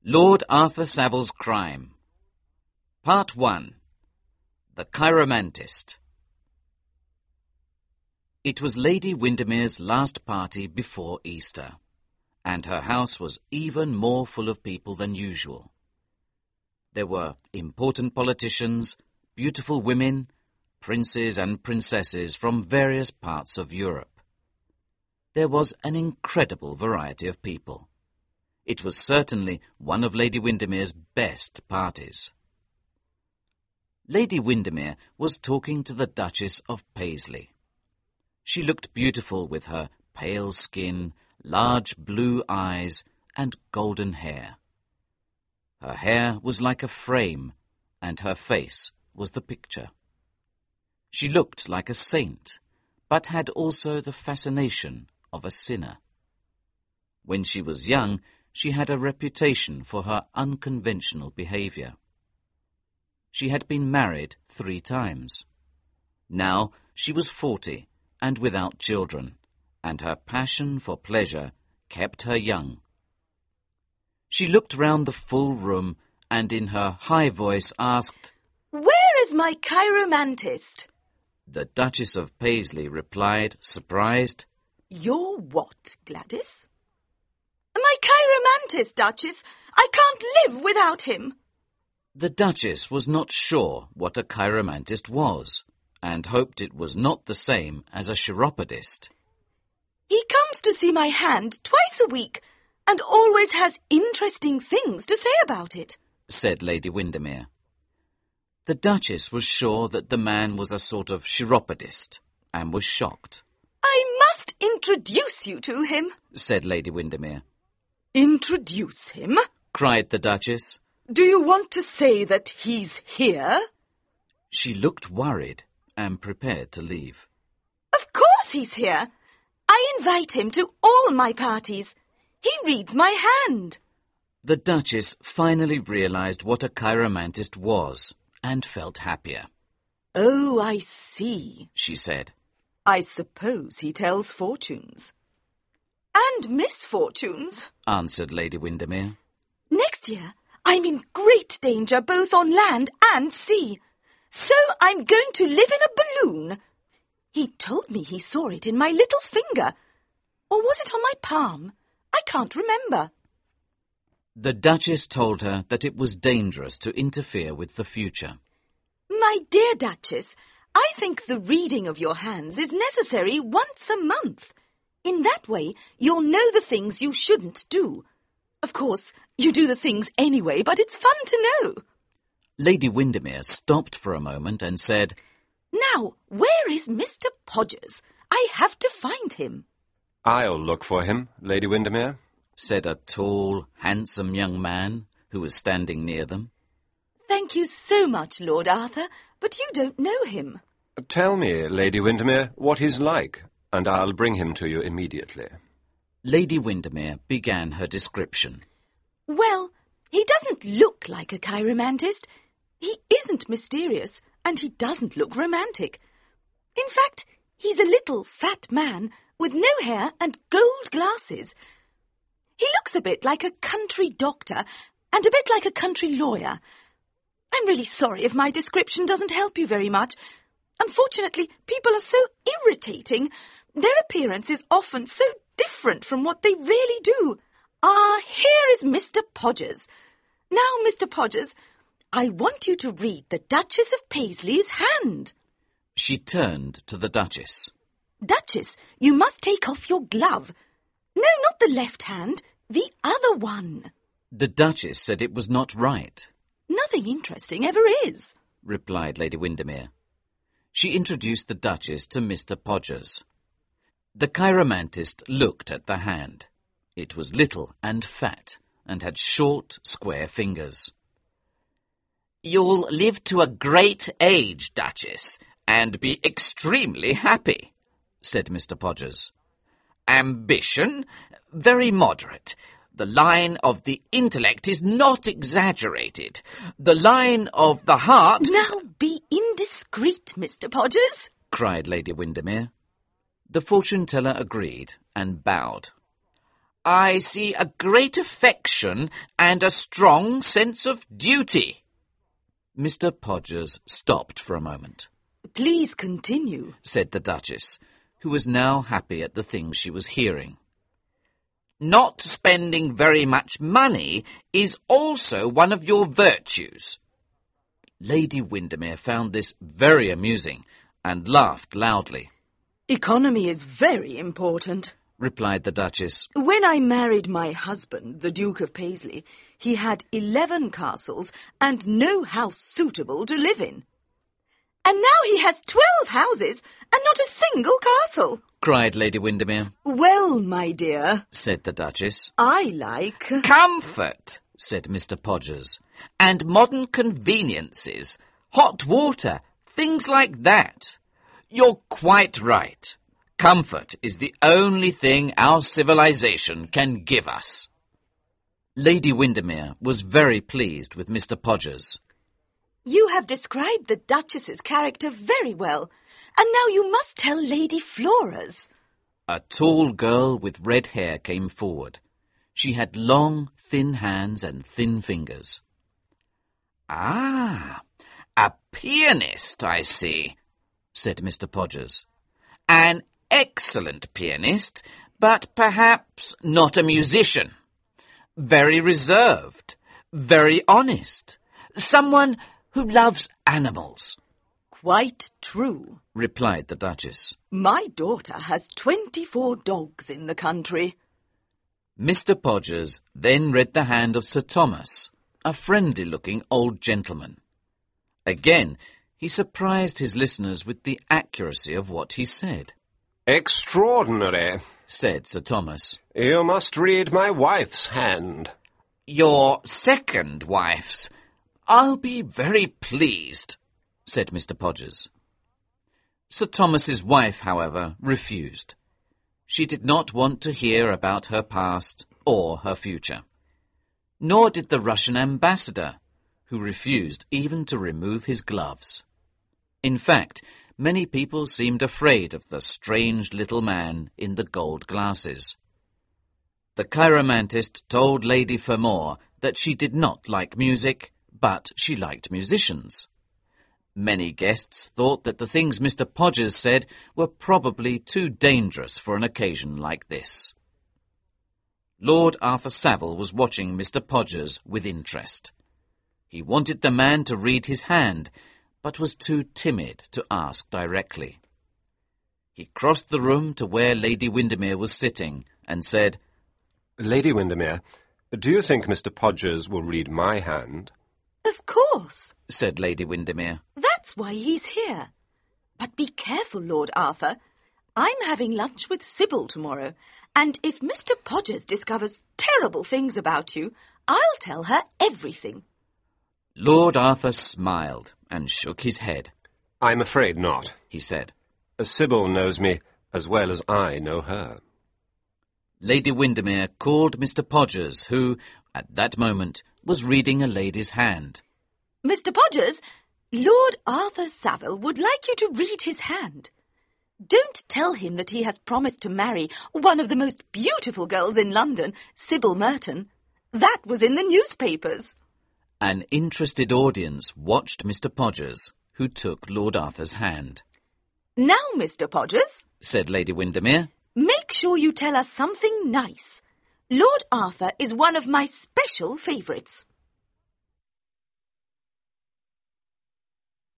Lord Arthur Savile's Crime. Part 1. The Chiromantist. It was Lady Windermere's last party before Easter, and her house was even more full of people than usual. There were important politicians, beautiful women, princes and princesses from various parts of Europe. There was an incredible variety of people. It was certainly one of Lady Windermere's best parties. Lady Windermere was talking to the Duchess of Paisley. She looked beautiful with her pale skin, large blue eyes, and golden hair. Her hair was like a frame, and her face was the picture. She looked like a saint, but had also the fascination of a sinner. When she was young, she had a reputation for her unconventional behavior. She had been married 3 times. Now she was 40 and without children, and her passion for pleasure kept her young. She looked round the full room and in her high voice asked, "Where is my chiromantist?" The Duchess of Paisley replied, surprised, "Your what, Gladys?" "My chiromantist, Duchess. I can't live without him." The Duchess was not sure what a chiromantist was, and hoped it was not the same as a chiropodist. "He comes to see my hand twice a week and always has interesting things to say about it," said Lady Windermere. The Duchess was sure that the man was a sort of chiropodist, and was shocked. "I must introduce you to him," said Lady Windermere. "Introduce him?" cried the Duchess. "Do you want to say that he's here?" She looked worried and prepared to leave. "Of course he's here. I invite him to all my parties. He reads my hand." The Duchess finally realized what a chiromantist was and felt happier. "Oh, I see," she said. "I suppose he tells fortunes." "And misfortunes," answered Lady Windermere. "Next year I'm in great danger both on land and sea. So I'm going to live in a balloon. He told me he saw it in my little finger. Or was it on my palm? I can't remember." The Duchess told her that it was dangerous to interfere with the future. "My dear Duchess, I think the reading of your hands is necessary once a month. In that way, you'll know the things you shouldn't do. Of course, you do the things anyway, but it's fun to know." Lady Windermere stopped for a moment and said, "Now, where is Mr. Podgers? I have to find him." "I'll look for him, Lady Windermere," said a tall, handsome young man who was standing near them. "Thank you so much, Lord Arthur, but you don't know him." "Tell me, Lady Windermere, what he's like, and I'll bring him to you immediately." Lady Windermere began her description. "Well, he doesn't look like a chiromantist. He isn't mysterious, and he doesn't look romantic. In fact, he's a little fat man with no hair and gold glasses. He looks a bit like a country doctor and a bit like a country lawyer. I'm really sorry if my description doesn't help you very much. Unfortunately, people are so irritating. Their appearance is often so different from what they really do. Here is Mr. Podgers. Now, Mr. Podgers, I want you to read the Duchess of Paisley's hand." She turned to the Duchess. "Duchess, you must take off your glove. No, not the left hand, the other one." The Duchess said it was not right. "Nothing interesting ever is," replied Lady Windermere. She introduced the Duchess to Mr. Podgers. The chiromantist looked at the hand. It was little and fat, and had short, square fingers. "You'll live to a great age, Duchess, and be extremely happy," said Mr. Podgers. "Ambition? Very moderate. The line of the intellect is not exaggerated. The line of the heart—" "Now be indiscreet, Mr. Podgers," cried Lady Windermere. The fortune-teller agreed and bowed. I see a great affection and a strong sense of duty. Mr. Podgers stopped for a moment. Please continue, said the Duchess, who was now happy at the things she was hearing. Not spending very much money is also one of your virtues. Lady Windermere found this very amusing and laughed loudly. Economy is very important, replied the Duchess. When I married my husband, the Duke of Paisley, he had 11 castles and no house suitable to live in. And now he has 12 houses and not a single castle, cried Lady Windermere. Well, my dear, said the Duchess, I like comfort, said Mr. Podgers, and modern conveniences, hot water, things like that. You're quite right. Comfort is the only thing our civilization can give us. Lady Windermere was very pleased with Mr. Podgers. You have described the Duchess's character very well, and now you must tell Lady Flora's. A tall girl with red hair came forward. She had long, thin hands and thin fingers. Ah, a pianist, I see, said Mr. Podgers. An excellent pianist, but perhaps not a musician. Very reserved, very honest. Someone who loves animals. Quite true, replied the Duchess. My daughter has 24 dogs in the country. Mr. Podgers then read the hand of Sir Thomas, a friendly-looking old gentleman. Again, he surprised his listeners with the accuracy of what he said. Extraordinary, said Sir Thomas. You must read my wife's hand. Your second wife's. I'll be very pleased, said Mr. Podgers. Sir Thomas's wife, however, refused. She did not want to hear about her past or her future. Nor did the Russian ambassador, who refused even to remove his gloves. In fact, many people seemed afraid of the strange little man in the gold glasses. The chiromantist told Lady Fermor that she did not like music, but she liked musicians. Many guests thought that the things Mr. Podgers said were probably too dangerous for an occasion like this. Lord Arthur Savile was watching Mr. Podgers with interest. He wanted the man to read his hand, but was too timid to ask directly. He crossed the room to where Lady Windermere was sitting and said, Lady Windermere, do you think Mr. Podgers will read my hand? Of course, said Lady Windermere. That's why he's here. But be careful, Lord Arthur. I'm having lunch with Sybil tomorrow, and if Mr. Podgers discovers terrible things about you, I'll tell her everything. Lord Arthur smiled and shook his head. I'm afraid not, he said. Sybil knows me as well as I know her. Lady Windermere called Mr. Podgers, who, at that moment, was reading a lady's hand. Mr. Podgers, Lord Arthur Savile would like you to read his hand. Don't tell him that he has promised to marry one of the most beautiful girls in London, Sybil Merton. That was in the newspapers. An interested audience watched Mr. Podgers, who took Lord Arthur's hand. Now, Mr. Podgers, said Lady Windermere, make sure you tell us something nice. Lord Arthur is one of my special favourites.